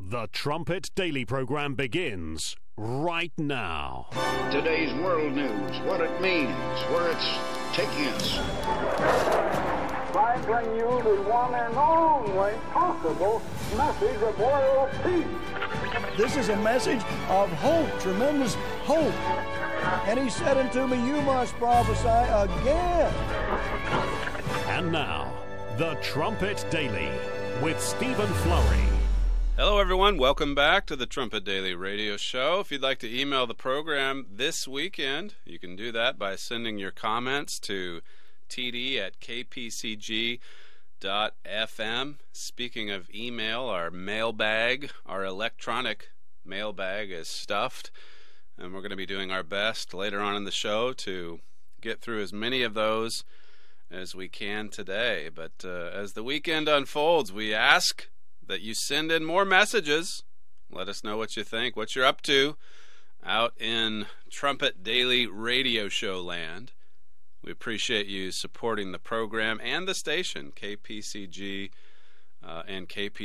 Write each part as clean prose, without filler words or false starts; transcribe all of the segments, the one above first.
The Trumpet Daily program begins right now. Today's world news, what it means, where it's taking us. I bring you the one and only possible message of world peace. This is a message of hope, tremendous hope. And he said unto me, you must prophesy again. And now, The Trumpet Daily with Stephen Flurry. Hello, everyone. Welcome back to the Trumpet Daily Radio Show. If you'd like to email the program this weekend, you can do that by sending your comments to td@kpcg.fm. Speaking of email, our mailbag, our electronic mailbag is stuffed, and we're going to be doing our best later on in the show to get through as many of those as we can today. But as the weekend unfolds, we ask that you send in more messages. Let us know what you think, what you're up to out in Trumpet Daily Radio Show land. We appreciate you supporting the program and the station, KPCG and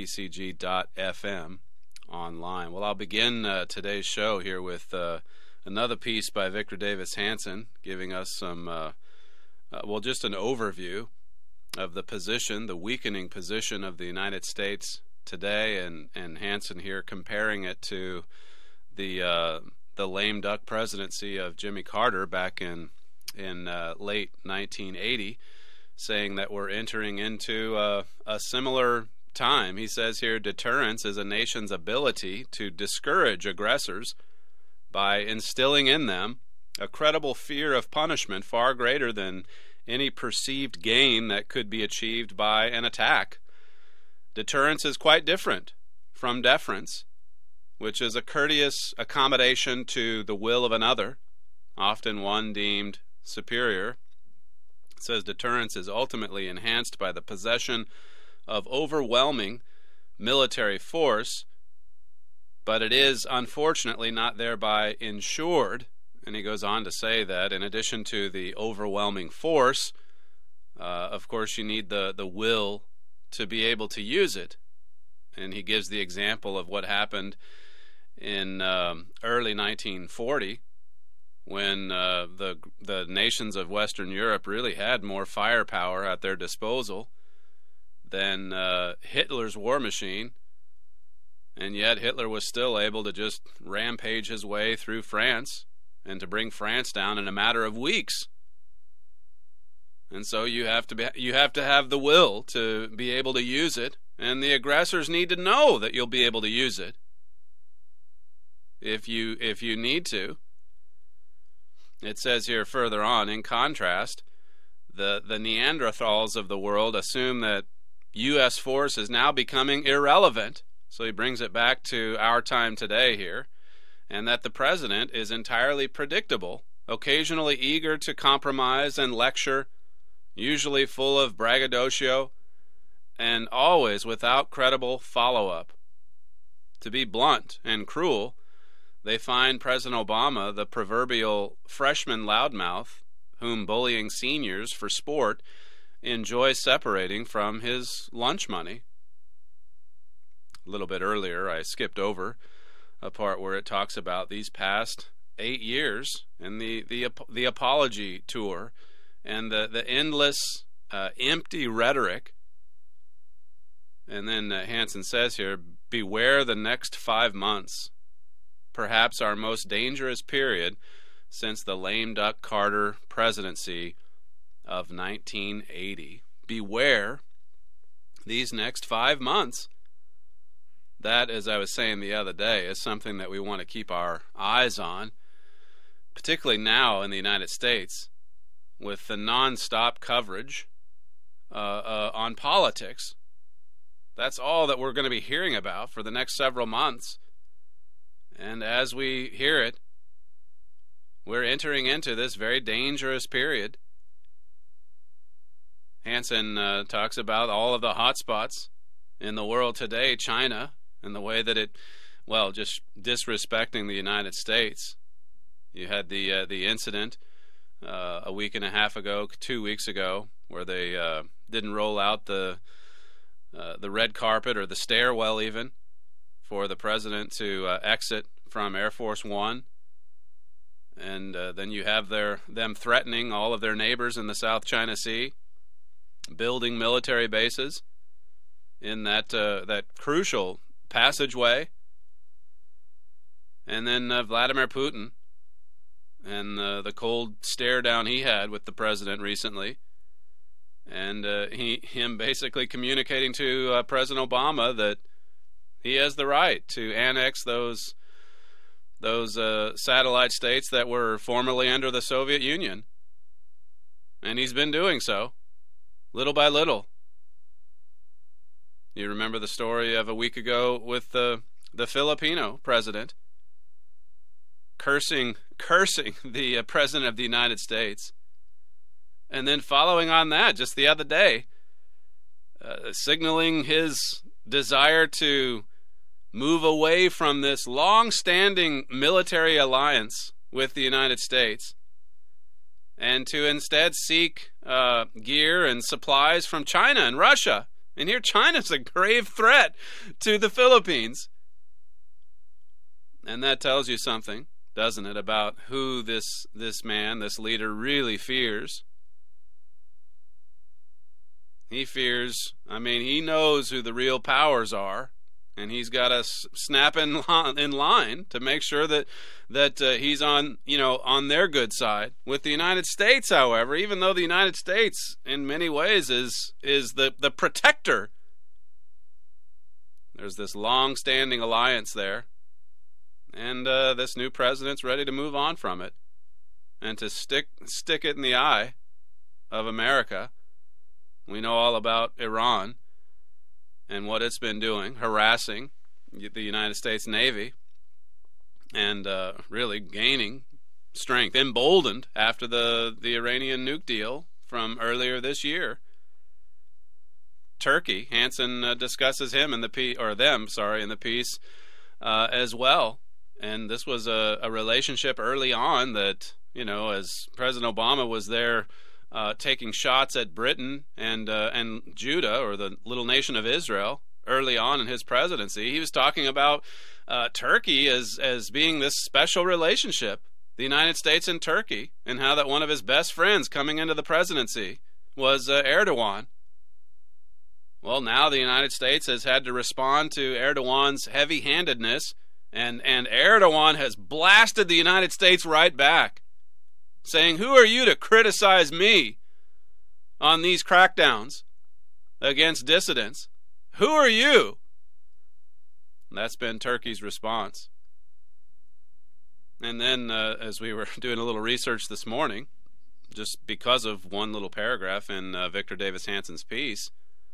kpcg.fm online. Well, I'll begin today's show here with another piece by Victor Davis Hanson, giving us some, just an overview of the position, the weakening position of the United States today, and Hanson here comparing it to the lame duck presidency of Jimmy Carter back in late 1980, saying that we're entering into a similar time. He says here, deterrence is a nation's ability to discourage aggressors by instilling in them a credible fear of punishment far greater than any perceived gain that could be achieved by an attack. Deterrence is quite different from deference, which is a courteous accommodation to the will of another, often one deemed superior. It says deterrence is ultimately enhanced by the possession of overwhelming military force, but it is unfortunately not thereby ensured. And he goes on to say that in addition to the overwhelming force, of course you need the will to be able to use it. And he gives the example of what happened in early 1940, when the nations of Western Europe really had more firepower at their disposal than Hitler's war machine, and yet Hitler was still able to just rampage his way through France and to bring France down in a matter of weeks. And so you have to have the will to be able to use it, and the aggressors need to know that you'll be able to use it if you need to. It says here further on, in contrast, the Neanderthals of the world assume that U.S. force is now becoming irrelevant. So he brings it back to our time today here, and that the president is entirely predictable, occasionally eager to compromise and lecture, usually full of braggadocio, and always without credible follow-up. To be blunt and cruel, they find President Obama the proverbial freshman loudmouth whom bullying seniors for sport enjoys separating from his lunch money. A little bit earlier, I skipped over a part where it talks about these past 8 years and the apology tour and the endless empty rhetoric. And then Hanson says here, beware the next 5 months, perhaps our most dangerous period since the lame duck Carter presidency of 1980. Beware these next 5 months. That, as I was saying the other day, is something that we want to keep our eyes on, particularly now in the United States, with the nonstop coverage on politics. That's all that we're going to be hearing about for the next several months. And as we hear it, we're entering into this very dangerous period. Hanson talks about all of the hotspots in the world today, China, and the way that it, just disrespecting the United States. You had the incident a week and a half ago, 2 weeks ago, where they didn't roll out the red carpet or the stairwell even for the president to exit from Air Force One. And then you have them threatening all of their neighbors in the South China Sea, building military bases in that crucial passageway. And then Vladimir Putin and the cold stare down he had with the president recently, and him basically communicating to President Obama that he has the right to annex those satellite states that were formerly under the Soviet Union. And he's been doing so, little by little. You remember the story of a week ago with the Filipino president cursing the President of the United States. And then following on that, just the other day, signaling his desire to move away from this long-standing military alliance with the United States and to instead seek gear and supplies from China and Russia. And here China's a grave threat to the Philippines. And that tells you something, doesn't it, about who this man, this leader, really fears. He fears, he knows who the real powers are, and he's got to snap in line to make sure that he's on their good side. With the United States, however, even though the United States in many ways is the protector, there's this long-standing alliance there, and this new president's ready to move on from it and to stick it in the eye of America. We know all about Iran and what it's been doing, harassing the United States Navy, and really gaining strength, emboldened after the Iranian nuke deal from earlier this year. Turkey, Hansen discusses them in the piece as well. And this was a relationship early on that, as President Obama was there taking shots at Britain and Judah, or the little nation of Israel, early on in his presidency, he was talking about Turkey as being this special relationship, the United States and Turkey, and how that one of his best friends coming into the presidency was Erdogan. Well, now the United States has had to respond to Erdogan's heavy-handedness, and Erdogan has blasted the United States right back, saying, "Who are you to criticize me on these crackdowns against dissidents? Who are you?" And that's been Turkey's response. And then, as we were doing a little research this morning, just because of one little paragraph in Victor Davis Hansen's piece,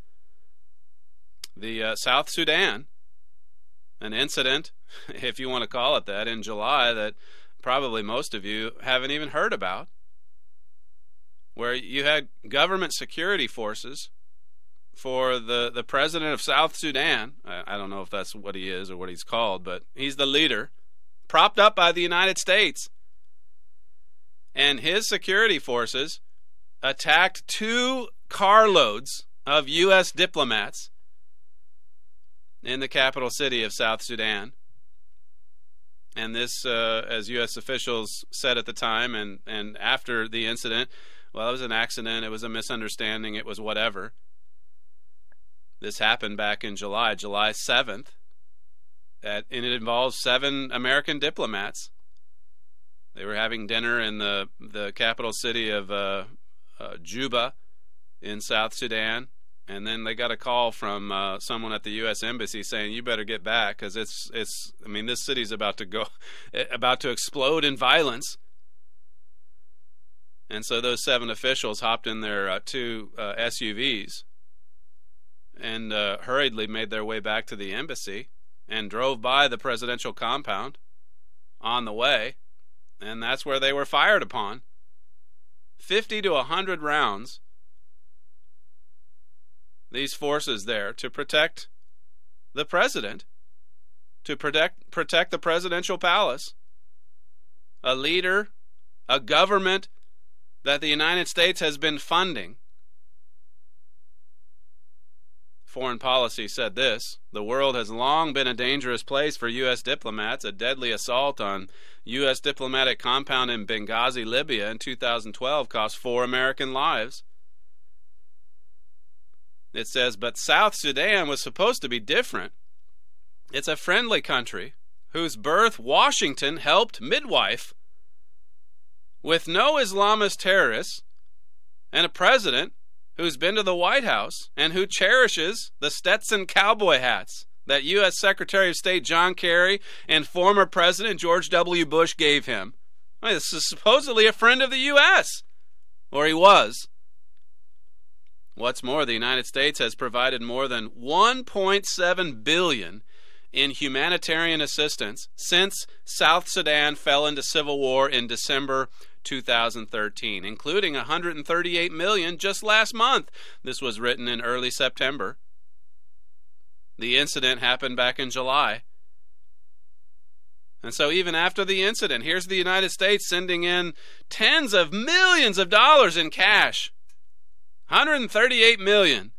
the South Sudan, an incident, if you want to call it that, in July that probably most of you haven't even heard about, where you had government security forces for the president of South Sudan. I don't know if that's what he is or what he's called, but he's the leader, propped up by the United States. And his security forces attacked 2 carloads of U.S. diplomats in the capital city of South Sudan. And this, as U.S. officials said at the time and after the incident, well, it was an accident, it was a misunderstanding, it was whatever. This happened back in July 7th, and it involves 7 American diplomats. They were having dinner in the capital city of Juba in South Sudan. And then they got a call from someone at the U.S. Embassy saying, "You better get back, because this city's about to explode in violence." And so those 7 officials hopped in their 2 SUVs and hurriedly made their way back to the embassy and drove by the presidential compound on the way, and that's where they were fired upon. 50 to 100 rounds. These forces there to protect the president, to protect the presidential palace, a leader, a government that the United States has been funding Foreign Policy said this: "The world has long been a dangerous place for U.S. diplomats. A deadly assault on U.S. diplomatic compound in Benghazi, Libya in 2012 cost 4 American lives." It says, but South Sudan was supposed to be different. It's a friendly country whose birth Washington helped midwife, with no Islamist terrorists, and a president who's been to the White House and who cherishes the Stetson cowboy hats that U.S. Secretary of State John Kerry and former President George W. Bush gave him. I mean, this is supposedly a friend of the U.S., or he was. What's more, the United States has provided more than $1.7 billion in humanitarian assistance since South Sudan fell into civil war in December 2013, including $138 million just last month. This was written in early September. The incident happened back in July. And so even after the incident, here's the United States sending in tens of millions of dollars in cash. $138 million.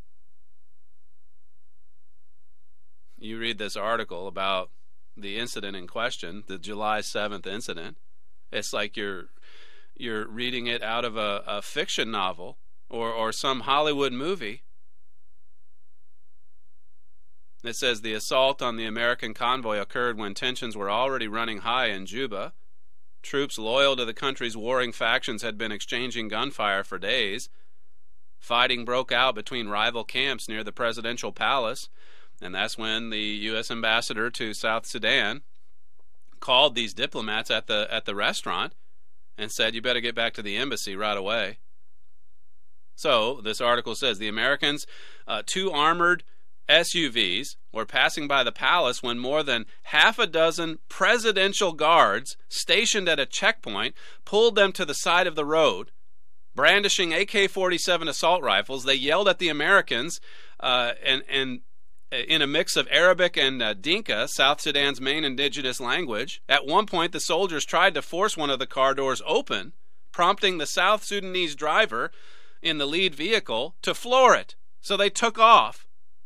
You read this article about the incident in question, the July 7th incident. It's like you're reading it out of a fiction novel or some Hollywood movie. It says the assault on the American convoy occurred when tensions were already running high in Juba. Troops loyal to the country's warring factions had been exchanging gunfire for days. Fighting broke out between rival camps near the presidential palace, and that's when the U.S. ambassador to South Sudan called these diplomats at the restaurant and said, "You better get back to the embassy right away." So this article says the Americans, 2 armored SUVs, were passing by the palace when more than half a dozen presidential guards stationed at a checkpoint pulled them to the side of the road. Brandishing AK-47 assault rifles, they yelled at the Americans and in a mix of Arabic and Dinka, South Sudan's main indigenous language. At one point, the soldiers tried to force one of the car doors open, prompting the South Sudanese driver in the lead vehicle to floor it. So they took off.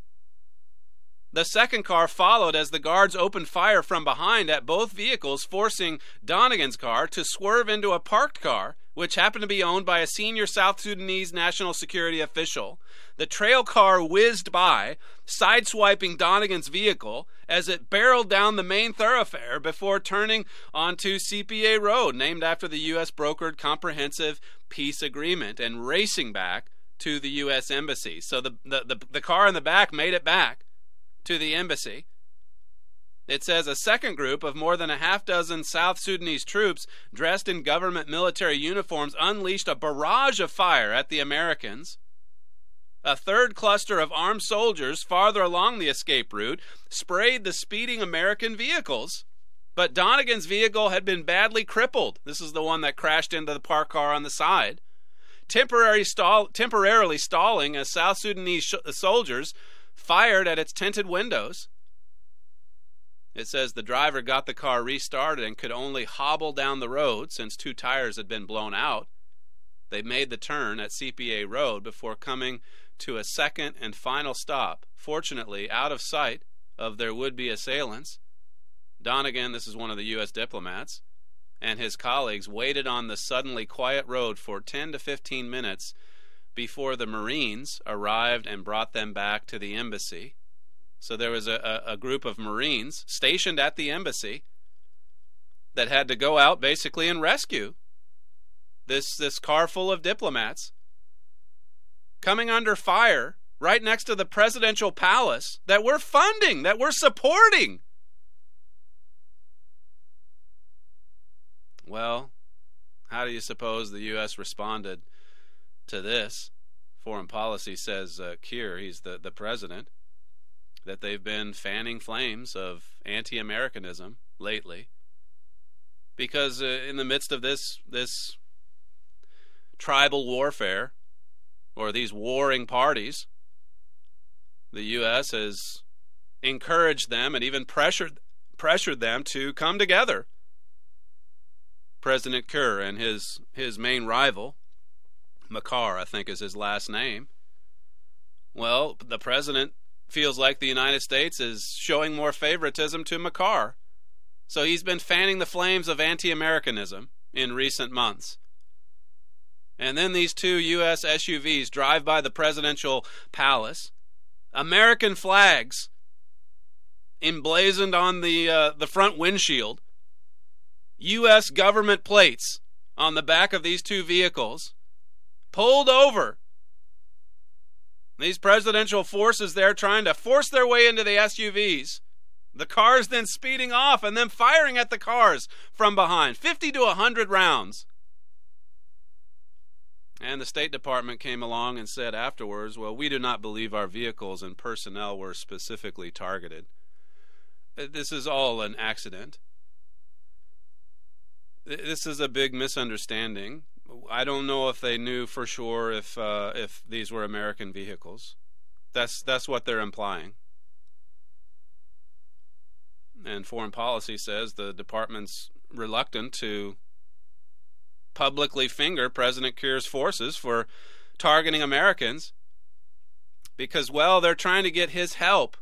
The second car followed as the guards opened fire from behind at both vehicles, forcing Donegan's car to swerve into a parked car, which happened to be owned by a senior South Sudanese national security official. The trail car whizzed by, sideswiping Donegan's vehicle as it barreled down the main thoroughfare before turning onto CPA Road, named after the U.S. brokered comprehensive peace agreement, and racing back to the U.S. embassy. So the car in the back made it back to the embassy. It says a second group of more than a half dozen South Sudanese troops dressed in government military uniforms unleashed a barrage of fire at the Americans. A third cluster of armed soldiers farther along the escape route sprayed the speeding American vehicles. But Donegan's vehicle had been badly crippled. This is the one that crashed into the parked car on the side. Temporarily stalling as South Sudanese soldiers fired at its tinted windows. It says the driver got the car restarted and could only hobble down the road since 2 tires had been blown out. They made the turn at CPA Road before coming to a second and final stop, fortunately out of sight of their would-be assailants. Donegan, this is one of the U.S. diplomats, and his colleagues waited on the suddenly quiet road for 10 to 15 minutes before the Marines arrived and brought them back to the embassy. So there was a group of Marines stationed at the embassy that had to go out basically and rescue this car full of diplomats coming under fire right next to the presidential palace that we're funding, that we're supporting. Well, how do you suppose the U.S. responded to this? Foreign Policy says Keir, he's the president, that they've been fanning flames of anti-Americanism lately because in the midst of this tribal warfare, or these warring parties, the U.S. has encouraged them and even pressured them to come together. President Keir and his main rival, Makar, I think is his last name. Well, the president feels like the United States is showing more favoritism to Makar. So he's been fanning the flames of anti-Americanism in recent months. And then these two U.S. SUVs drive by the presidential palace. American flags emblazoned on the front windshield. U.S. government plates on the back of these two vehicles. Pulled over. These presidential forces there trying to force their way into the SUVs. The cars then speeding off and then firing at the cars from behind. 50 to 100 rounds. And the State Department came along and said afterwards, well, we do not believe our vehicles and personnel were specifically targeted. This is all an accident. This is a big misunderstanding. I don't know if they knew for sure if these were American vehicles. That's what they're implying. And foreign policy says the department's reluctant to publicly finger President Kiir's forces for targeting Americans because, well, they're trying to get his help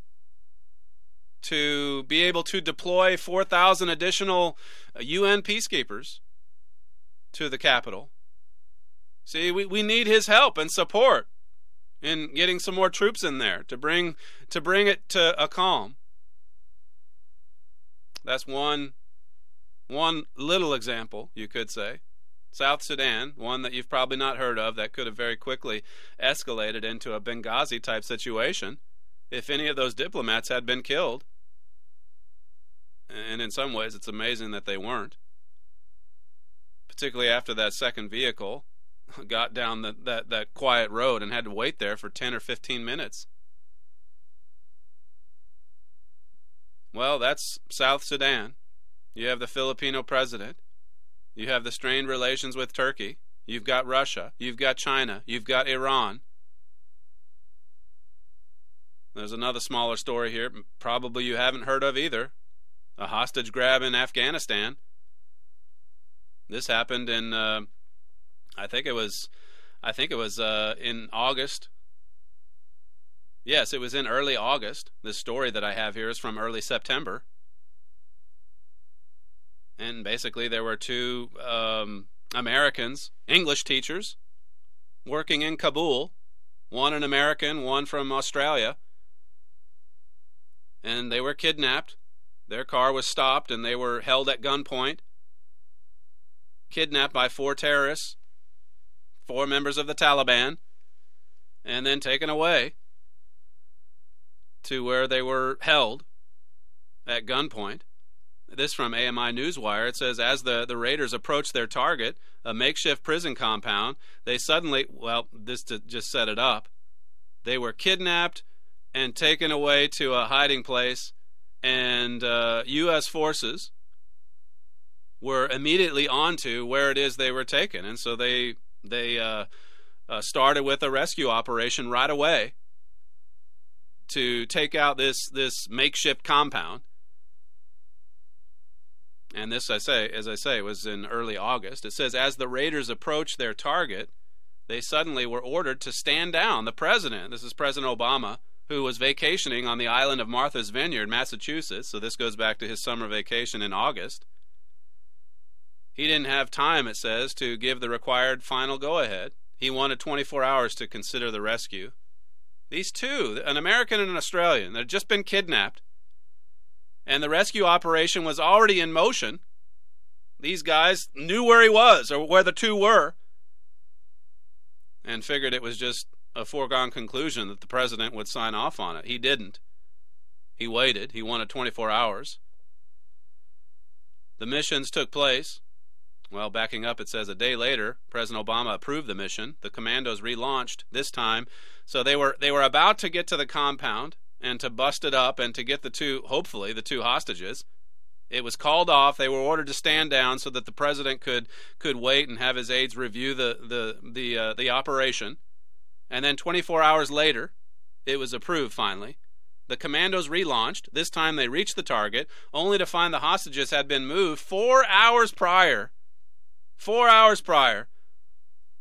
to be able to deploy 4,000 additional UN peacekeepers to the capital. See, we need his help and support in getting some more troops in there to bring it to a calm. That's one little example, you could say. South Sudan, one that you've probably not heard of, that could have very quickly escalated into a Benghazi-type situation if any of those diplomats had been killed. And in some ways, it's amazing that they weren't. Particularly after that second vehicle got down that quiet road and had to wait there for 10 or 15 minutes. Well, that's South Sudan. You have the Filipino president. You have the strained relations with Turkey. You've got Russia. You've got China. You've got Iran. There's another smaller story here, probably you haven't heard of either. A hostage grab in Afghanistan. This happened in, I think it was in August. Yes, it was in early August. This story that I have here is from early September. And basically there were two Americans, English teachers, working in Kabul. One an American, one from Australia. And they were kidnapped. Their car was stopped and they were held at gunpoint. Kidnapped by 4 terrorists, 4 members of the Taliban, and then taken away to where they were held at gunpoint. This from AMI Newswire. It says, as the raiders approached their target, a makeshift prison compound, they suddenly, well, this to just set it up, they were kidnapped and taken away to a hiding place, and U.S. forces were immediately onto where it is they were taken. And so they started with a rescue operation right away to take out this makeshift compound. And this, as I say, was in early August. It says, as the raiders approached their target, they suddenly were ordered to stand down. The president, this is President Obama, who was vacationing on the island of Martha's Vineyard, Massachusetts, so this goes back to his summer vacation in August. He didn't have time, it says, to give the required final go-ahead. He wanted 24 hours to consider the rescue. These two, an American and an Australian, that had just been kidnapped, and the rescue operation was already in motion. These guys knew where he was, or where the two were, and figured it was just a foregone conclusion that the president would sign off on it. He didn't. He waited. He wanted 24 hours. The missions took place. Well, backing up, it says a day later, President Obama approved the mission. The commandos relaunched this time. So they were about to get to the compound and to bust it up and to get hopefully the two hostages. It was called off. They were ordered to stand down so that the president could wait and have his aides review the operation. And then 24 hours later, it was approved finally. The commandos relaunched. This time they reached the target, only to find the hostages had been moved 4 hours prior. 4 hours prior.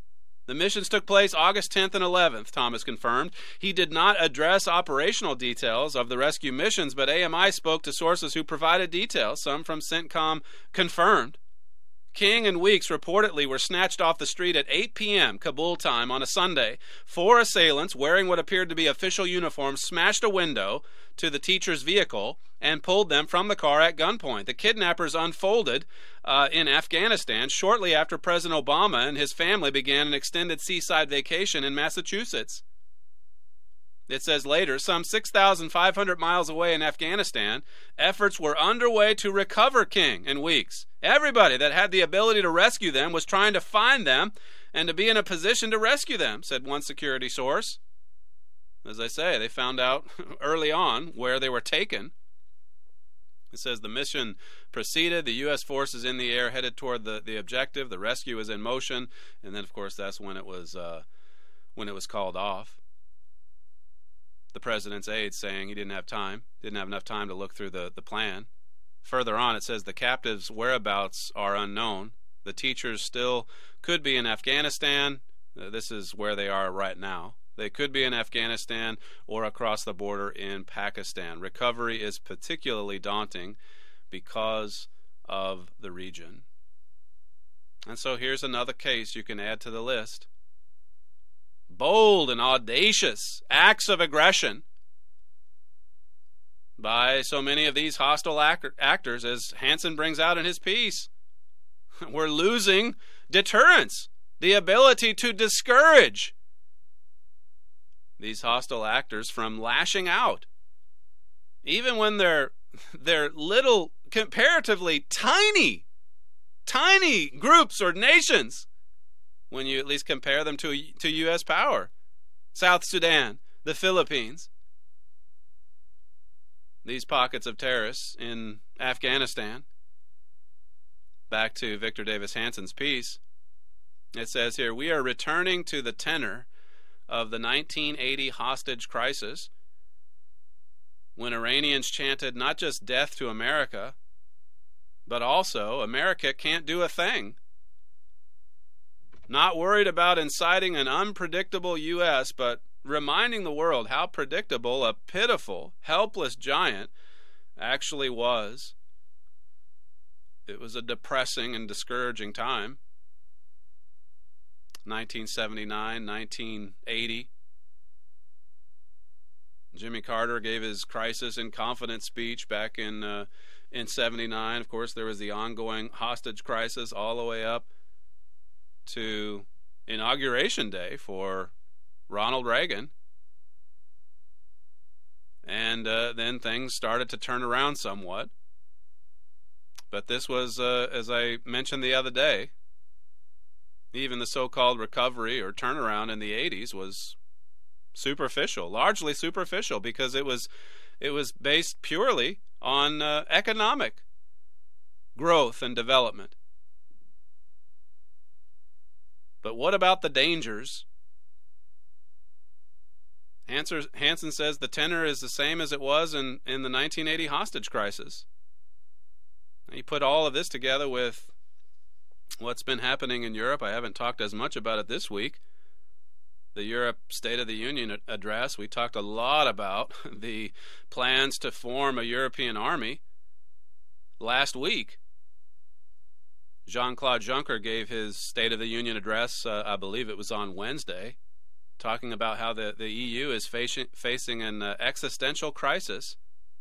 The missions took place August 10th and 11th, Thomas confirmed. He did not address operational details of the rescue missions, but AMI spoke to sources who provided details. Some from CENTCOM confirmed. King and Weeks reportedly were snatched off the street at 8 p.m. Kabul time on a Sunday. 4 assailants wearing what appeared to be official uniforms smashed a window to the teacher's vehicle and pulled them from the car at gunpoint. The kidnappers unfolded in Afghanistan shortly after President Obama and his family began an extended seaside vacation in Massachusetts. It says later, some 6,500 miles away in Afghanistan, efforts were underway to recover King and Weeks. Everybody that had the ability to rescue them was trying to find them and to be in a position to rescue them, said one security source. As I say, they found out early on where they were taken. It says the mission proceeded, the U.S. forces in the air headed toward the objective, the rescue was in motion, and then, of course, that's when it was called off. The president's aide saying he didn't have enough time to look through the plan. Further on, it says the captives' whereabouts are unknown. The teachers still could be in Afghanistan. This is where they are right now. They could be in Afghanistan or across the border in Pakistan. Recovery is particularly daunting because of the region. And so here's another case you can add to the list. Bold and audacious acts of aggression by so many of these hostile actors, as Hansen brings out in his piece. We're losing deterrence, the ability to discourage these hostile actors from lashing out. Even when they're little, comparatively tiny groups or nations, when you at least compare them to U.S. power. South Sudan, the Philippines. These pockets of terrorists in Afghanistan. Back to Victor Davis Hansen's piece. It says here, we are returning to the tenor of the 1980 hostage crisis, when Iranians chanted not just death to America, but also America can't do a thing. Not worried about inciting an unpredictable U.S., but reminding the world how predictable a pitiful, helpless giant actually was. It was a depressing and discouraging time. 1979, 1980. Jimmy Carter gave his crisis and confidence speech back in 79. Of course, there was the ongoing hostage crisis all the way up to Inauguration Day for Ronald Reagan. And then things started to turn around somewhat. But this was, as I mentioned the other day, even the so-called recovery or turnaround in the 80s was superficial, largely superficial, because it was based purely on economic growth and development. But what about the dangers? Hansen says the tenor is the same as it was in the 1980 hostage crisis. You put all of this together with what's been happening in Europe. I haven't talked as much about it this week. The Europe State of the Union address, we talked a lot about the plans to form a European army last week. Jean-Claude Juncker gave his State of the Union address, I believe it was on Wednesday, talking about how the EU is facing an existential crisis.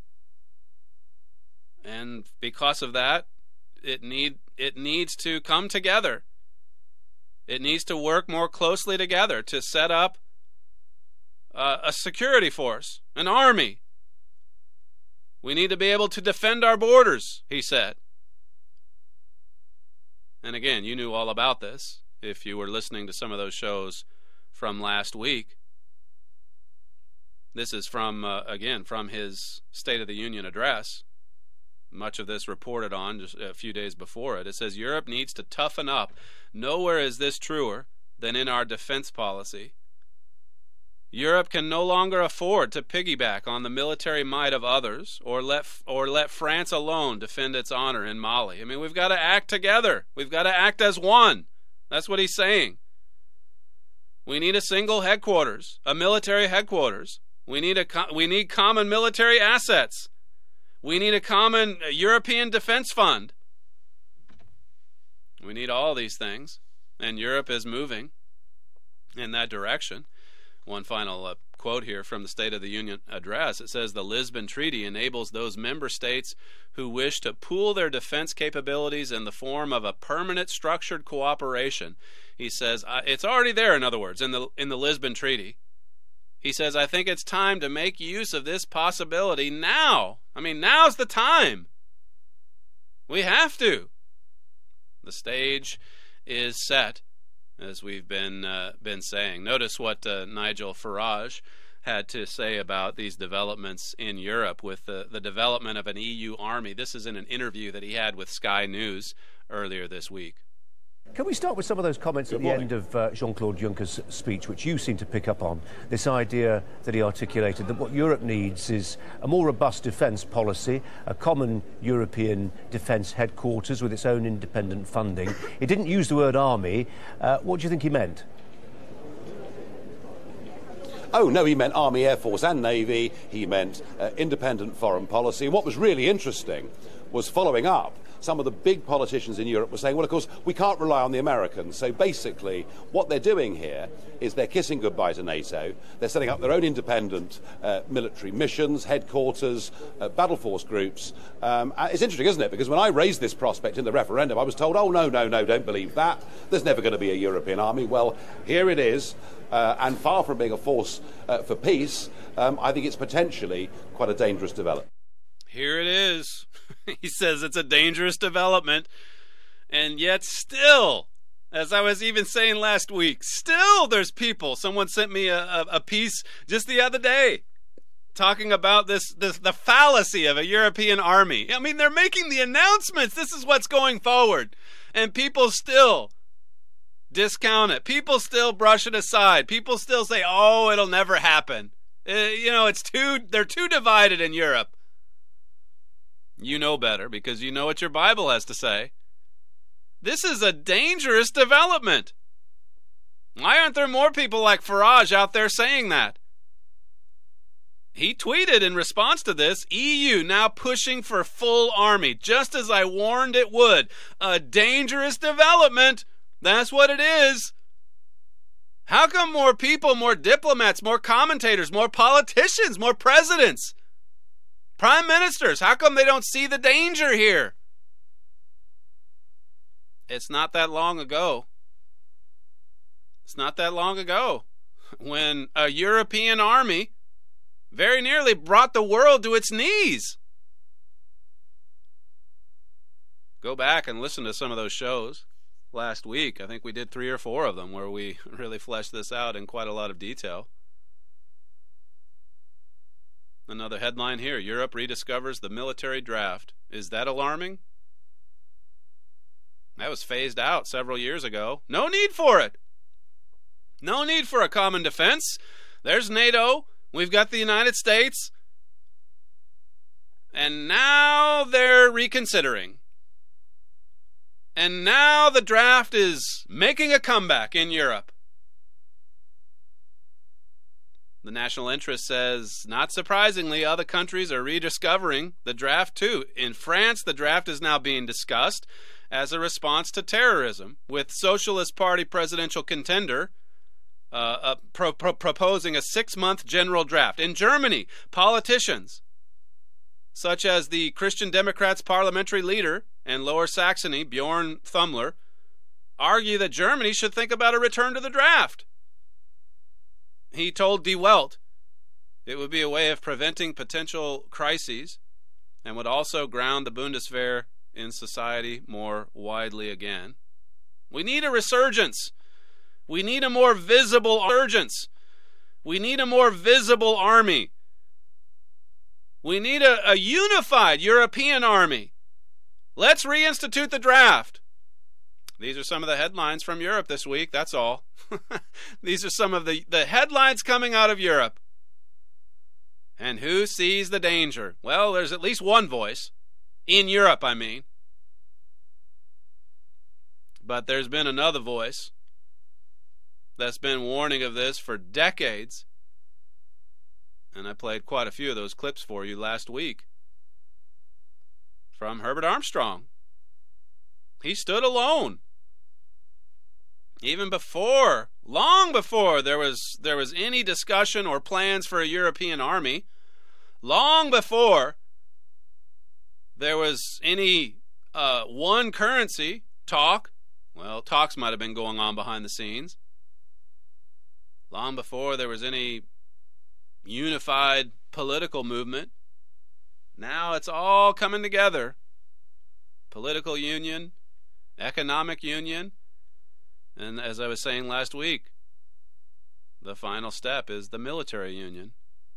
And because of that, it needs to come together. It needs to work more closely together to set up a security force, an army. We need to be able to defend our borders, he said. And again, you knew all about this if you were listening to some of those shows from last week. This is from his State of the Union address. Much of this reported on just a few days before it. It says, Europe needs to toughen up. Nowhere is this truer than in our defense policy. Europe can no longer afford to piggyback on the military might of others or let France alone defend its honor in Mali. I mean, we've got to act together. We've got to act as one. That's what he's saying. We need a single headquarters, a military headquarters. We need common military assets. We need a common European defense fund. We need all these things, and Europe is moving in that direction. One final quote here from the State of the Union address. It says, the Lisbon Treaty enables those member states who wish to pool their defense capabilities in the form of a permanent structured cooperation. He says, it's already there, in other words, in the Lisbon Treaty. He says, I think it's time to make use of this possibility now. I mean, now's the time. We have to. The stage is set, as we've been saying. Notice what Nigel Farage had to say about these developments in Europe with the development of an EU army. This is in an interview that he had with Sky News earlier this week. Can we start with some of those comments at the end of Jean-Claude Juncker's speech, which you seem to pick up on, this idea that he articulated that what Europe needs is a more robust defence policy, a common European defence headquarters with its own independent funding. He didn't use the word army. What do you think he meant? Oh, no, he meant Army, Air Force and Navy. He meant independent foreign policy. And what was really interesting was following up. Some of the big politicians in Europe were saying, well, of course, we can't rely on the Americans. So basically, what they're doing here is they're kissing goodbye to NATO. They're setting up their own independent military missions, headquarters, battle force groups. It's interesting, isn't it? Because when I raised this prospect in the referendum, I was told, oh, no, don't believe that. There's never going to be a European army. Well, here it is. And far from being a force for peace, I think it's potentially quite a dangerous development. Here it is. He says it's a dangerous development. And yet still, as I was even saying last week, still there's people. Someone sent me a piece just the other day talking about the fallacy of a European army. I mean, they're making the announcements. This is what's going forward. And people still discount it. People still brush it aside. People still say, oh, it'll never happen. They're too divided in Europe. You know better because you know what your Bible has to say. This is a dangerous development. Why aren't there more people like Farage out there saying that? He tweeted in response to this, EU now pushing for full army, just as I warned it would. A dangerous development. That's what it is. How come more people, more diplomats, more commentators, more politicians, more presidents, prime ministers, how come they don't see the danger here? It's not that long ago. It's not that long ago when a European army very nearly brought the world to its knees. Go back and listen to some of those shows last week. I think we did 3 or 4 of them where we really fleshed this out in quite a lot of detail. Another headline here, Europe rediscovers the military draft. Is that alarming? That was phased out several years ago. No need for it. No need for a common defense. There's NATO. We've got the United States. And now they're reconsidering. And now the draft is making a comeback in Europe. The National Interest says, not surprisingly, other countries are rediscovering the draft too. In France, the draft is now being discussed as a response to terrorism, with Socialist Party presidential contender proposing a 6-month general draft. In Germany, politicians, such as the Christian Democrats' parliamentary leader in Lower Saxony, Bjorn Thummler, argue that Germany should think about a return to the draft. He told Die Welt it would be a way of preventing potential crises and would also ground the Bundeswehr in society more widely again. We need a resurgence. We need a more visible resurgence. We need a more visible army. We need a unified European army. Let's reinstitute the draft. These are some of the headlines from Europe this week, that's all. These are some of the headlines coming out of Europe. And who sees the danger? Well, there's at least one voice. In Europe, I mean. But there's been another voice that's been warning of this for decades. And I played quite a few of those clips for you last week from Herbert Armstrong. He stood alone. Even before, long before there was any discussion or plans for a European army, long before there was any one currency talk, well, talks might have been going on behind the scenes, long before there was any unified political movement, now it's all coming together. Political union, economic union, and as I was saying last week, the final step is the military union.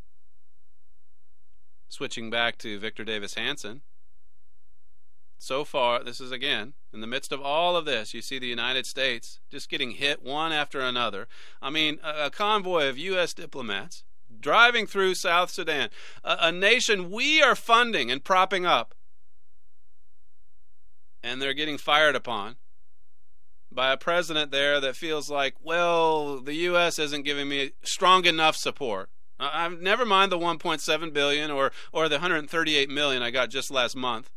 Switching back to Victor Davis Hanson, so far, this is again, in the midst of all of this, you see the United States just getting hit one after another. I mean, a convoy of U.S. diplomats driving through South Sudan, a nation we are funding and propping up, and they're getting fired upon by a president there that feels like, well, the U.S. isn't giving me strong enough support. Never mind the $1.7 billion or the $138 million I got just last month.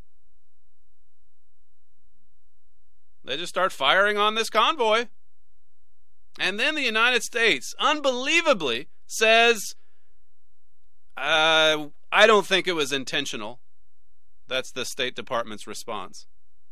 They just start firing on this convoy. And then the United States, unbelievably, says, I don't think it was intentional. That's the State Department's response.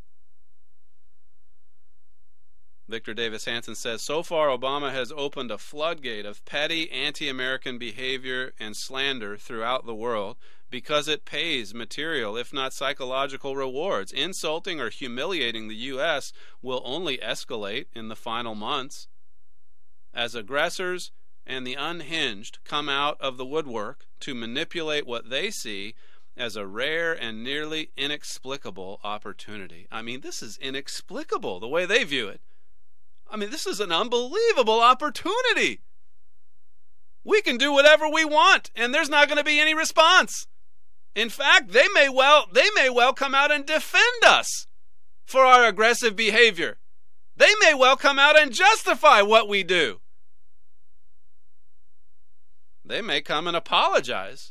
Victor Davis Hanson says, so far Obama has opened a floodgate of petty anti-American behavior and slander throughout the world because it pays material, if not psychological rewards. Insulting or humiliating the U.S. will only escalate in the final months. As aggressors and the unhinged come out of the woodwork to manipulate what they see as a rare and nearly inexplicable opportunity. I mean, this is inexplicable, the way they view it. I mean, this is an unbelievable opportunity. We can do whatever we want, and there's not going to be any response. In fact, they may well come out and defend us for our aggressive behavior. They may well come out and justify what we do. They may come and apologize.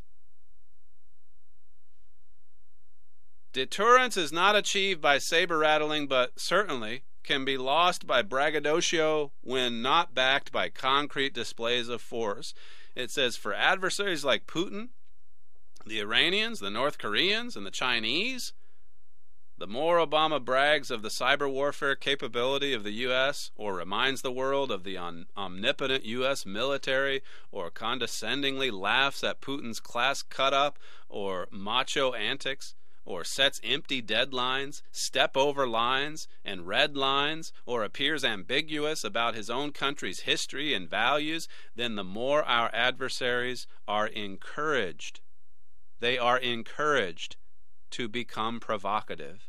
Deterrence is not achieved by saber-rattling, but certainly can be lost by braggadocio when not backed by concrete displays of force. It says for adversaries like Putin, the Iranians, the North Koreans, and the Chinese, the more Obama brags of the cyber warfare capability of the U.S. or reminds the world of the omnipotent U.S. military or condescendingly laughs at Putin's class cut-up or macho antics, or sets empty deadlines, step over lines, and red lines, or appears ambiguous about his own country's history and values, then the more our adversaries are encouraged. They are encouraged to become provocative.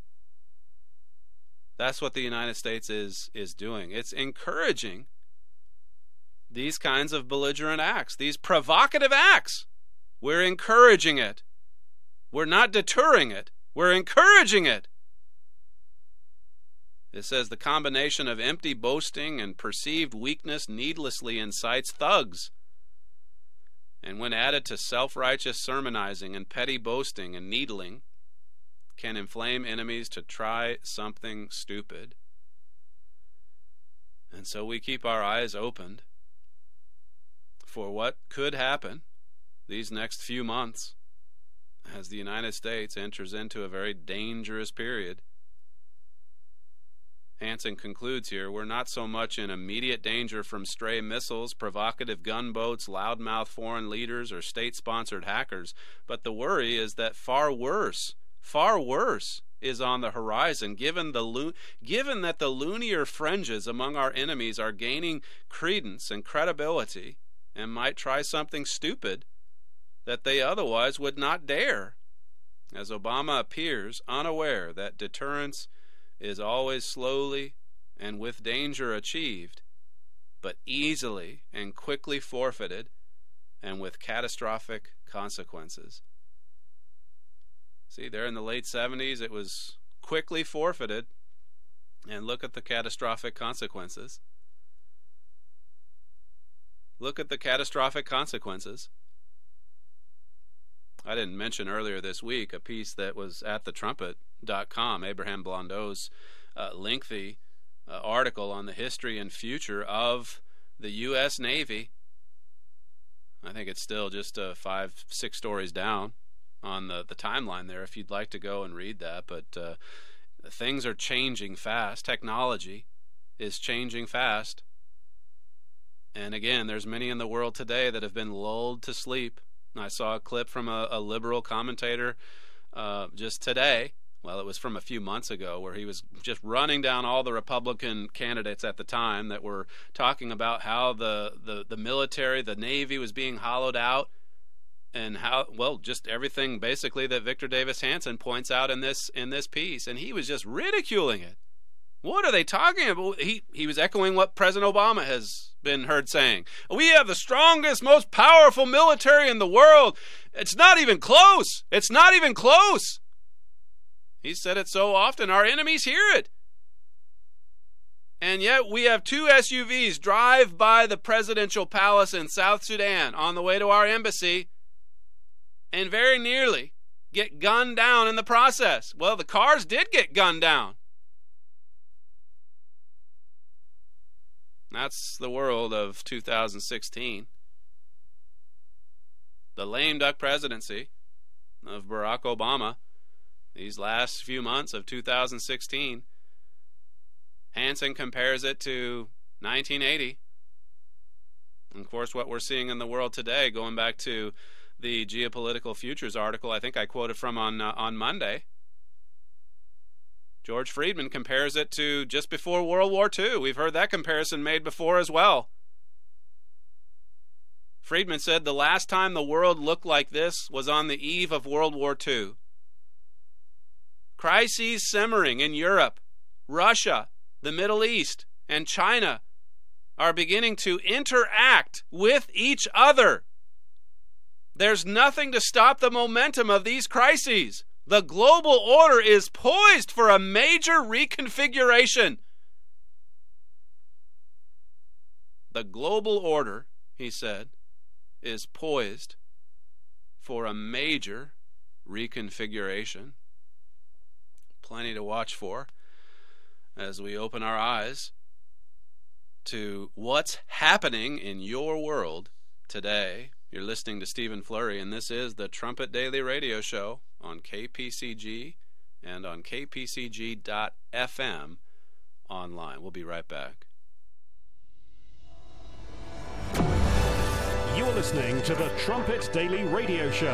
That's what the United States is doing. It's encouraging these kinds of belligerent acts, these provocative acts. We're encouraging it. We're not deterring it. We're encouraging it. It says the combination of empty boasting and perceived weakness needlessly incites thugs. And when added to self-righteous sermonizing and petty boasting and needling, can inflame enemies to try something stupid. And so we keep our eyes opened for what could happen these next few months as the United States enters into a very dangerous period. Hansen concludes here, we're not so much in immediate danger from stray missiles, provocative gunboats, loudmouth foreign leaders, or state-sponsored hackers, but the worry is that far worse is on the horizon, given that the loonier fringes among our enemies are gaining credence and credibility and might try something stupid that they otherwise would not dare, as Obama appears unaware that deterrence is always slowly and with danger achieved, but easily and quickly forfeited and with catastrophic consequences. See, there in the late 70s, it was quickly forfeited, and look at the catastrophic consequences. Look at the catastrophic consequences. I didn't mention earlier this week a piece that was at thetrumpet.com, Abraham Blondeau's lengthy article on the history and future of the U.S. Navy. I think it's still just 5-6 stories down on the timeline there if you'd like to go and read that. But things are changing fast. Technology is changing fast. And again, there's many in the world today that have been lulled to sleep. I saw a clip from a liberal commentator just today. Well, it was from a few months ago, where he was just running down all the Republican candidates at the time that were talking about how the military, the Navy, was being hollowed out, and how, well, just everything basically that Victor Davis Hanson points out in this piece, and he was just ridiculing it. What are they talking about? He was echoing what President Obama has been heard saying. We have the strongest, most powerful military in the world. It's not even close. It's not even close. He said it so often, our enemies hear it. And yet we have 2 SUVs drive by the presidential palace in South Sudan on the way to our embassy and very nearly get gunned down in the process. Well, the cars did get gunned down. That's the world of 2016. The lame duck presidency of Barack Obama these last few months of 2016. Hansen compares it to 1980. And of course, what we're seeing in the world today, going back to the Geopolitical Futures article I think I quoted from on Monday, George Friedman compares it to just before World War II. We've heard that comparison made before as well. Friedman said the last time the world looked like this was on the eve of World War II. Crises simmering in Europe, Russia, the Middle East, and China are beginning to interact with each other. There's nothing to stop the momentum of these crises. The global order is poised for a major reconfiguration. The global order, he said, is poised for a major reconfiguration. Plenty to watch for as we open our eyes to what's happening in your world today. You're listening to Stephen Flurry, and this is the Trumpet Daily Radio Show on KPCG and on kpcg.fm online. We'll be right back. You're listening to the Trumpet Daily Radio Show.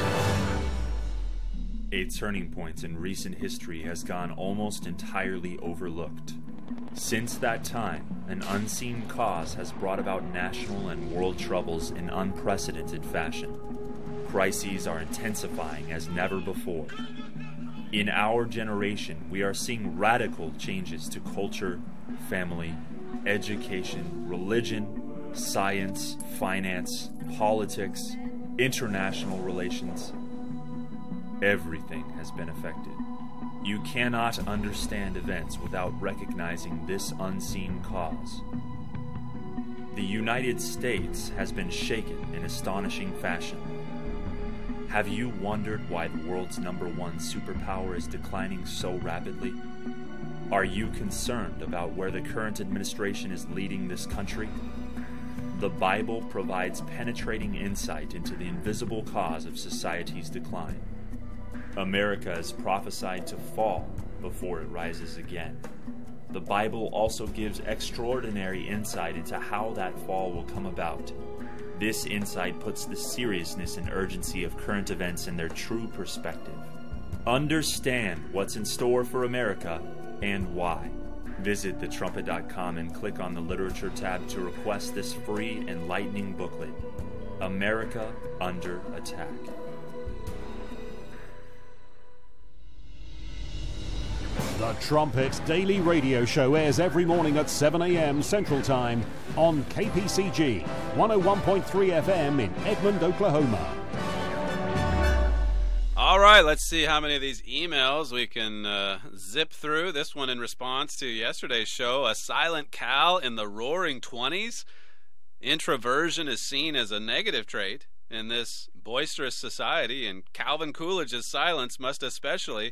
A turning point in recent history has gone almost entirely overlooked. Since that time, an unseen cause has brought about national and world troubles in unprecedented fashion. Crises are intensifying as never before. In our generation, we are seeing radical changes to culture, family, education, religion, science, finance, politics, international relations. Everything has been affected. You cannot understand events without recognizing this unseen cause. The United States has been shaken in astonishing fashion. Have you wondered why the world's #1 superpower is declining so rapidly? Are you concerned about where the current administration is leading this country? The Bible provides penetrating insight into the invisible cause of society's decline. America is prophesied to fall before it rises again. The Bible also gives extraordinary insight into how that fall will come about. This insight puts the seriousness and urgency of current events in their true perspective. Understand what's in store for America and why. Visit thetrumpet.com and click on the Literature tab to request this free enlightening booklet, America Under Attack. The Trumpet Daily Radio Show airs every morning at 7 a.m. Central Time on KPCG 101.3 FM in Edmond, Oklahoma. All right, let's see how many of these emails we can zip through. This one in response to yesterday's show, a silent Cal in the roaring 20s. Introversion is seen as a negative trait in this boisterous society, and Calvin Coolidge's silence must especially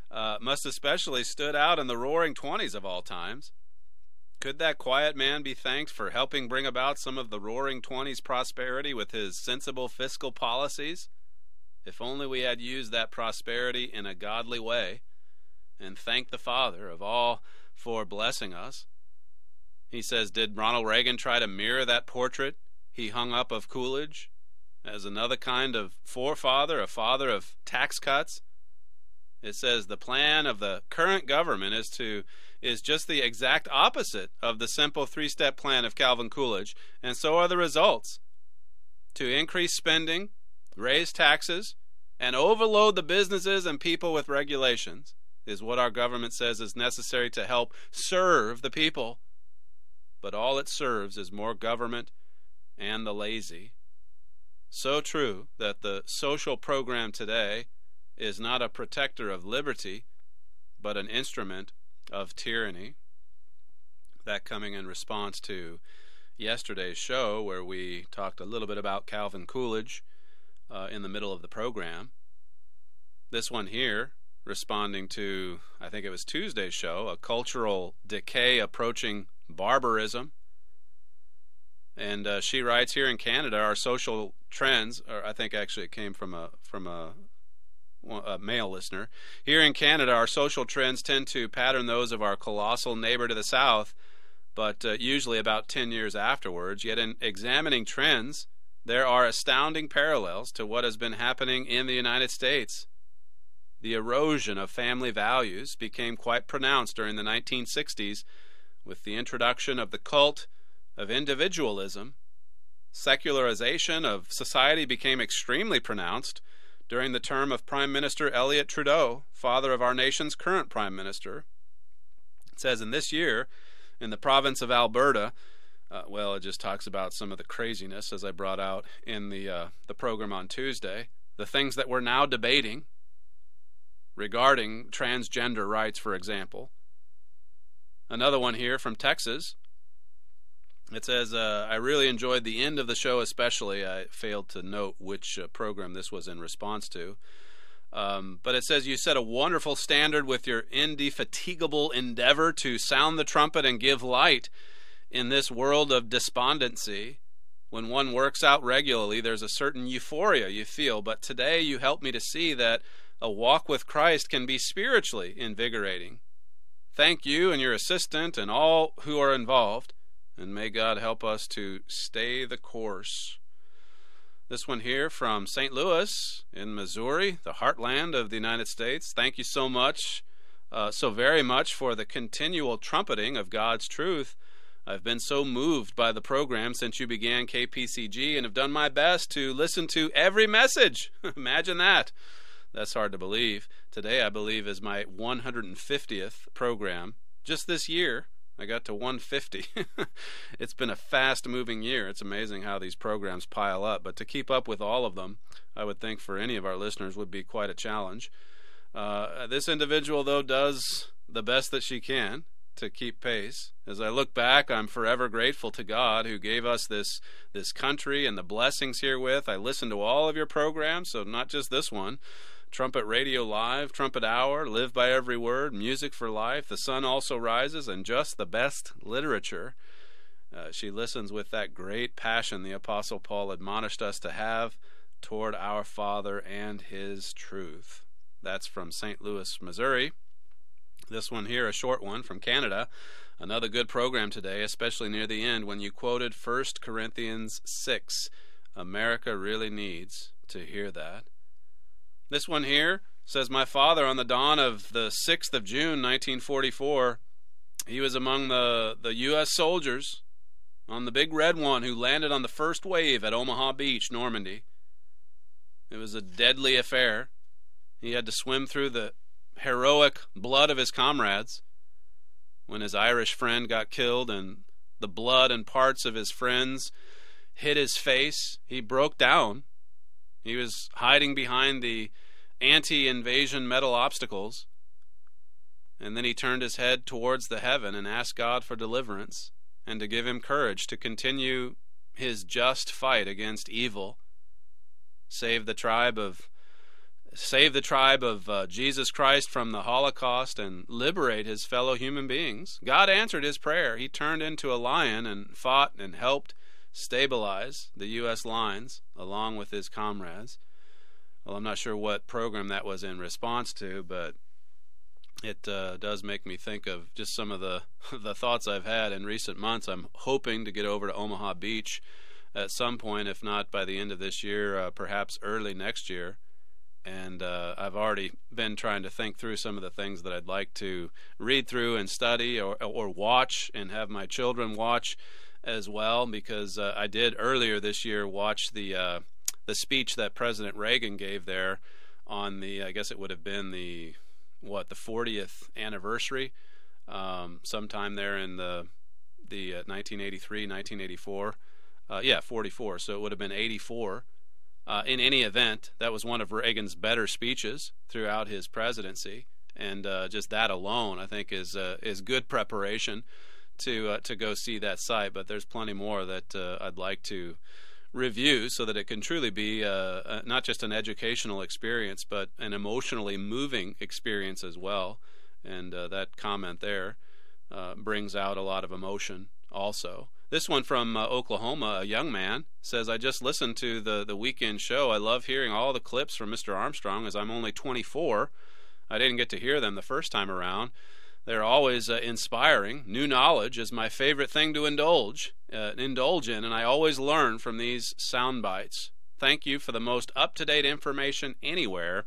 stood out in the Roaring Twenties of all times. Could that quiet man be thanked for helping bring about some of the Roaring Twenties prosperity with his sensible fiscal policies? If only we had used that prosperity in a godly way, and thanked the Father of all for blessing us. He says, did Ronald Reagan try to mirror that portrait he hung up of Coolidge as another kind of forefather, a father of tax cuts? It says the plan of the current government is just the exact opposite of the simple three-step plan of Calvin Coolidge, and so are the results. To increase spending, raise taxes, and overload the businesses and people with regulations is what our government says is necessary to help serve the people. But all it serves is more government and the lazy. So true that the social program today is not a protector of liberty, but an instrument of tyranny. That coming in response to yesterday's show, where we talked a little bit about Calvin Coolidge in the middle of the program. This one here, responding to, I think it was Tuesday's show, a cultural decay approaching barbarism. And she writes, here in Canada, our social trends, or I think actually it came from a male listener. Here in Canada, our social trends tend to pattern those of our colossal neighbor to the south, but usually about 10 years afterwards. Yet in examining trends, there are astounding parallels to what has been happening in the United States. The erosion of family values became quite pronounced during the 1960s with the introduction of the cult of individualism. Secularization of society became extremely pronounced during the term of Prime Minister Elliott Trudeau, father of our nation's current Prime Minister. It says in this year, in the province of Alberta, it just talks about some of the craziness, as I brought out in the program on Tuesday, the things that we're now debating regarding transgender rights, for example. Another one here from Texas. It says, I really enjoyed the end of the show especially. I failed to note which program this was in response to. But it says, you set a wonderful standard with your indefatigable endeavor to sound the trumpet and give light in this world of despondency. When one works out regularly, there's a certain euphoria you feel. But today you helped me to see that a walk with Christ can be spiritually invigorating. Thank you and your assistant and all who are involved. And may God help us to stay the course. This one here from St. Louis in Missouri, the heartland of the United States. Thank you so much, so very much for the continual trumpeting of God's truth. I've been so moved by the program since you began KPCG and have done my best to listen to every message. Imagine that. That's hard to believe. Today, I believe, is my 150th program. Just this year, I got to 150. It's been a fast-moving year. It's amazing how these programs pile up. But to keep up with all of them, I would think for any of our listeners would be quite a challenge. This individual, though, does the best that she can to keep pace. As I look back, I'm forever grateful to God who gave us this country and the blessings herewith. I listen to all of your programs, so not just this one. Trumpet Radio Live, Trumpet Hour, Live by Every Word, Music for Life, The Sun Also Rises, and just the best literature. She listens with that great passion the Apostle Paul admonished us to have toward our Father and His truth. That's from St. Louis, Missouri. This one here, a short one from Canada. Another good program today, especially near the end when you quoted 1 Corinthians 6. America really needs to hear that. This one here says, my father, on the dawn of the 6th of June, 1944, he was among the U.S. soldiers on the Big Red One who landed on the first wave at Omaha Beach, Normandy. It was a deadly affair. He had to swim through the heroic blood of his comrades. When his Irish friend got killed and the blood and parts of his friends hit his face, he broke down. He was hiding behind the anti-invasion metal obstacles. And then he turned his head towards the heaven and asked God for deliverance and to give him courage to continue his just fight against evil, save the tribe of Jesus Christ from the Holocaust, and liberate his fellow human beings. God answered his prayer. He turned into a lion and fought and helped stabilize the U.S. lines along with his comrades. Well, I'm not sure what program that was in response to, but it does make me think of just some of the thoughts I've had in recent months. I'm hoping to get over to Omaha Beach at some point, if not by the end of this year, perhaps early next year. And I've already been trying to think through some of the things that I'd like to read through and study or watch and have my children watch as well, because I did earlier this year watch the speech that President Reagan gave there on the, I guess it would have been the 40th anniversary, sometime there in the 1983, 1984. 44, so it would have been 84. In any event, that was one of Reagan's better speeches throughout his presidency, and just that alone, I think, is good preparation to go see that site. But there's plenty more that I'd like to review so that it can truly be not just an educational experience, but an emotionally moving experience as well. And that comment there brings out a lot of emotion also. This one from Oklahoma, a young man, says, I just listened to the weekend show. I love hearing all the clips from Mr. Armstrong, as I'm only 24. I didn't get to hear them the first time around. They're always inspiring. New knowledge is my favorite thing to indulge in, and I always learn from these sound bites. Thank you for the most up-to-date information anywhere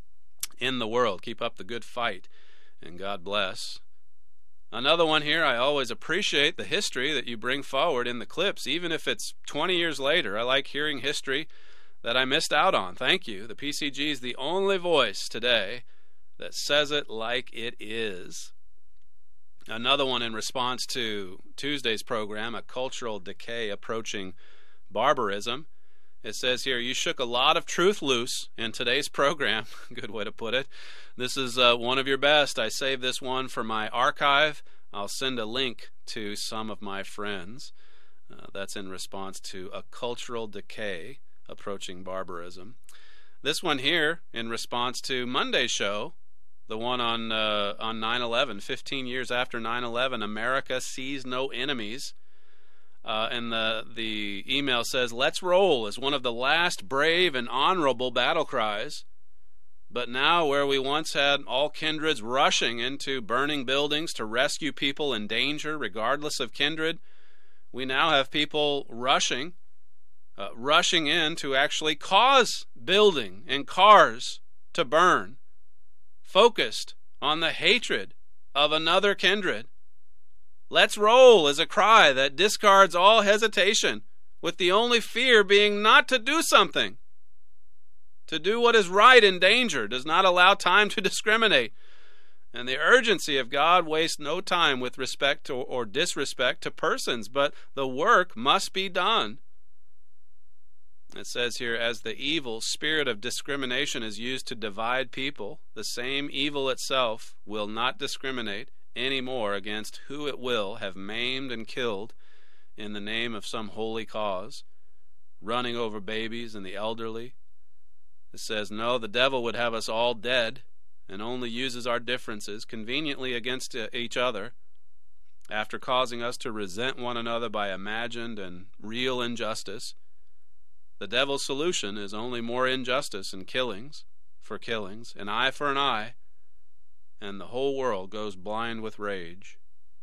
in the world. Keep up the good fight, and God bless. Another one here, I always appreciate the history that you bring forward in the clips, even if it's 20 years later. I like hearing history that I missed out on. Thank you. The PCG is the only voice today that says it like it is. Another one in response to Tuesday's program, A Cultural Decay Approaching Barbarism. It says here, you shook a lot of truth loose in today's program. Good way to put it. This is one of your best. I saved this one for my archive. I'll send a link to some of my friends. That's in response to A Cultural Decay Approaching Barbarism. This one here in response to Monday's show, the one on 9/11, 15 years after 9/11, America sees no enemies. And the email says, let's roll is one of the last brave and honorable battle cries. But now, where we once had all kindreds rushing into burning buildings to rescue people in danger regardless of kindred, we now have people rushing in to actually cause building and cars to burn, focused on the hatred of another kindred. Let's roll is a cry that discards all hesitation, with the only fear being not to do something. To do what is right in danger does not allow time to discriminate, and the urgency of God wastes no time with respect to, or disrespect to persons, but the work must be done. It says here, as the evil spirit of discrimination is used to divide people, the same evil itself will not discriminate any more against who it will have maimed and killed in the name of some holy cause, running over babies and the elderly. It says, no, the devil would have us all dead and only uses our differences conveniently against each other after causing us to resent one another by imagined and real injustice. The devil's solution is only more injustice and killings for killings, an eye for an eye, and the whole world goes blind with rage.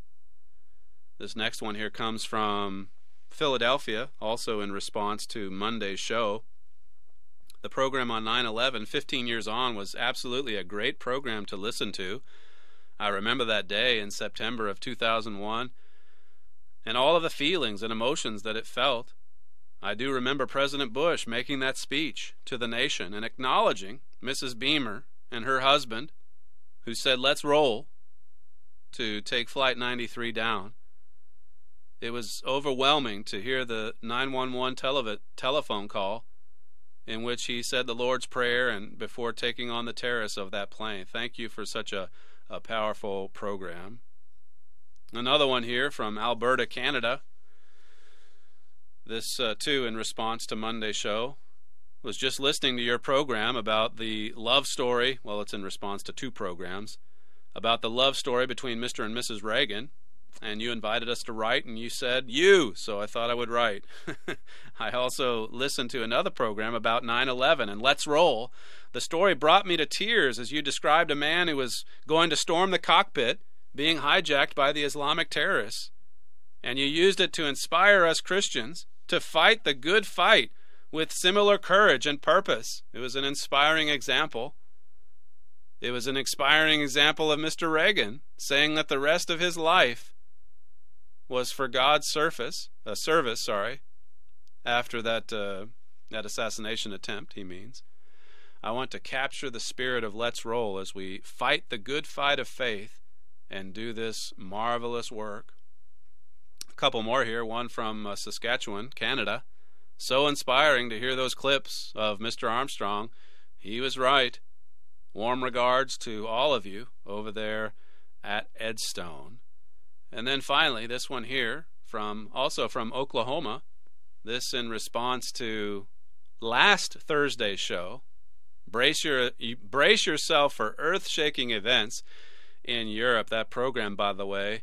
This next one here comes from Philadelphia, also in response to Monday's show. The program on 9/11, 15 years on, was absolutely a great program to listen to. I remember that day in September of 2001 and all of the feelings and emotions that it felt. I do remember President Bush making that speech to the nation and acknowledging Mrs. Beamer and her husband, who said, let's roll, to take Flight 93 down. It was overwhelming to hear the 911 telephone call in which he said the Lord's Prayer and before taking on the terrace of that plane. Thank you for such a powerful program. Another one here from Alberta, Canada. This, too, in response to Monday's show. Was just listening to your program about the love story. Well, it's in response to 2 programs. About the love story between Mr. and Mrs. Reagan. And you invited us to write, and you said you, so I thought I would write. I also listened to another program about 9/11 and Let's Roll. The story brought me to tears as you described a man who was going to storm the cockpit, being hijacked by the Islamic terrorists. And you used it to inspire us Christians to fight the good fight with similar courage and purpose. It was an inspiring example. It was an inspiring example of Mr. Reagan saying that the rest of his life was for God's service, after that assassination attempt, he means. I want to capture the spirit of Let's Roll as we fight the good fight of faith and do this marvelous work. A couple more here, one from Saskatchewan, Canada. So inspiring to hear those clips of Mr. Armstrong. He was right. Warm regards to all of you over there at Edstone. And then finally, this one here, also from Oklahoma. This in response to last Thursday's show. Brace yourself for earth-shaking events in Europe. That program, by the way,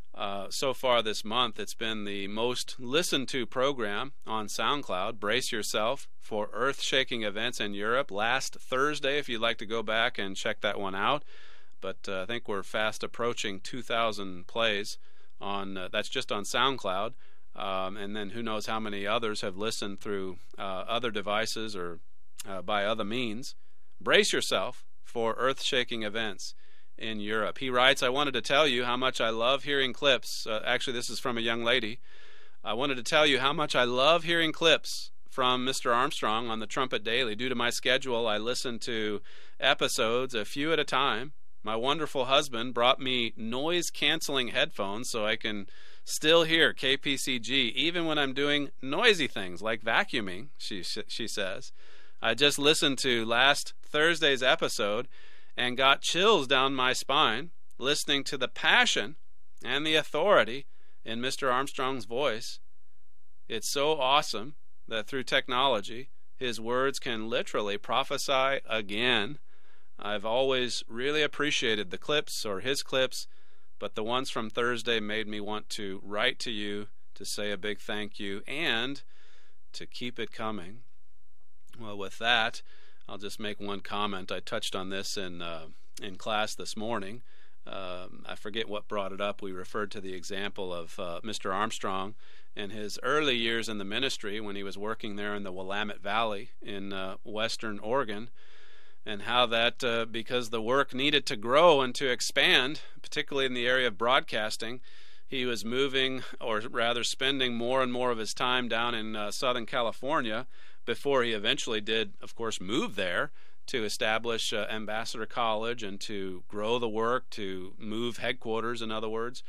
so far this month, it's been the most listened to program on SoundCloud. Brace yourself for earth-shaking events in Europe. Last Thursday, if you'd like to go back and check that one out. But I think we're fast approaching 2,000 plays on that's just on SoundCloud. And then who knows how many others have listened through other devices or by other means. Brace yourself for earth-shaking events in Europe. He writes, I wanted to tell you how much I love hearing clips. Actually, this is from a young lady. I wanted to tell you how much I love hearing clips from Mr. Armstrong on the Trumpet Daily. Due to my schedule, I listen to episodes a few at a time. My wonderful husband brought me noise-canceling headphones so I can still hear KPCG even when I'm doing noisy things like vacuuming, she says. I just listened to last Thursday's episode and got chills down my spine listening to the passion and the authority in Mr. Armstrong's voice. It's so awesome that through technology, his words can literally prophesy again. I've always really appreciated the clips or his clips, but the ones from Thursday made me want to write to you to say a big thank you and to keep it coming. Well, with that, I'll just make one comment. I touched on this in class this morning. I forget what brought it up. We referred to the example of Mr. Armstrong in his early years in the ministry when he was working there in the Willamette Valley in western Oregon, and how that because the work needed to grow and to expand, particularly in the area of broadcasting, he was moving, or rather spending more and more of his time down in Southern California before he eventually did, of course, move there to establish Ambassador College and to grow the work, to move headquarters, in other words.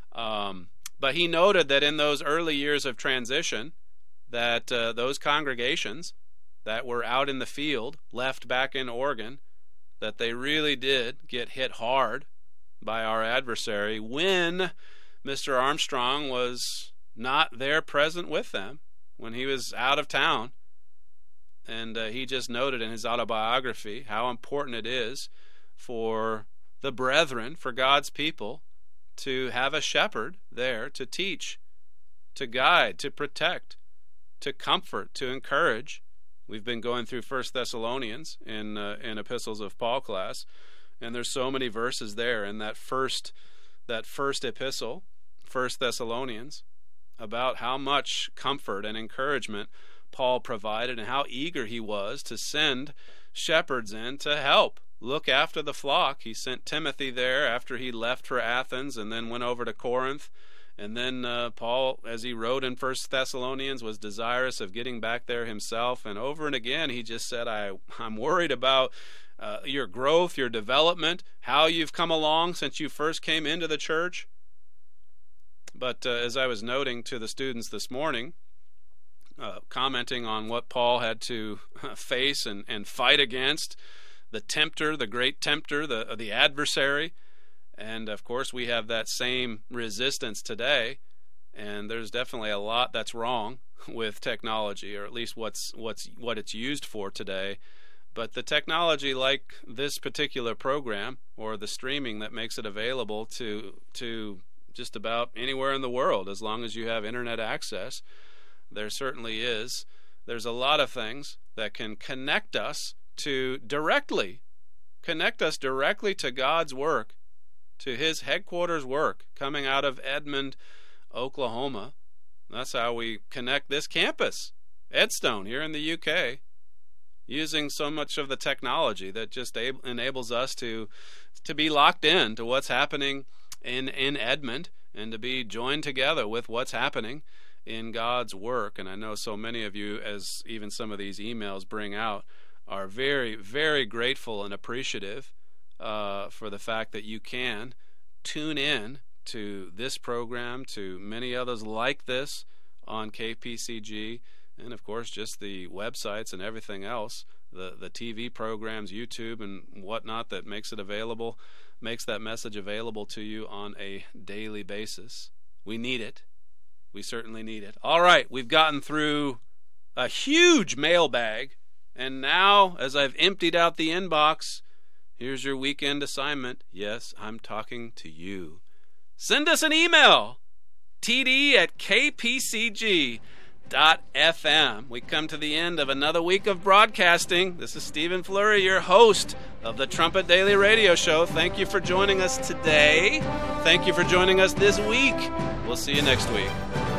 But he noted that in those early years of transition, that those congregations that were out in the field, left back in Oregon, that they really did get hit hard by our adversary when Mr. Armstrong was not there present with them, when he was out of town. And he just noted in his autobiography how important it is for the brethren, for God's people, to have a shepherd there to teach, to guide, to protect, to comfort, to encourage. We've been going through 1 Thessalonians in Epistles of Paul class, and there's so many verses there in that first epistle, 1 Thessalonians, about how much comfort and encouragement Paul provided and how eager he was to send shepherds in to help look after the flock. He sent Timothy there after he left for Athens and then went over to Corinth. And then Paul, as he wrote in 1 Thessalonians, was desirous of getting back there himself. And over and again, he just said, I'm worried about your growth, your development, how you've come along since you first came into the church. But as I was noting to the students this morning, commenting on what Paul had to face and fight against, the tempter, the great tempter, the adversary. And, of course, we have that same resistance today, and there's definitely a lot that's wrong with technology, or at least what it's used for today. But the technology, like this particular program or the streaming that makes it available to just about anywhere in the world, as long as you have internet access, there certainly is. There's a lot of things that can connect us directly to God's work, to His headquarters work coming out of Edmond, Oklahoma. That's how we connect this campus, Edstone, here in the UK, using so much of the technology that just enables us to be locked in to what's happening in Edmond, and to be joined together with what's happening in God's work. And I know so many of you, as even some of these emails bring out, are very, very grateful and appreciative for the fact that you can tune in to this program, to many others like this on KPCG, and of course just the websites and everything else, the TV programs, YouTube and whatnot, that makes that message available to you on a daily basis. We need it. We certainly need it. All right, we've gotten through a huge mailbag, and now, as I've emptied out the inbox, here's your weekend assignment. Yes, I'm talking to you. Send us an email, td@kpcg.fm. We come to the end of another week of broadcasting. This is Stephen Fleury, your host of the Trumpet Daily Radio Show. Thank you for joining us today. Thank you for joining us this week. We'll see you next week.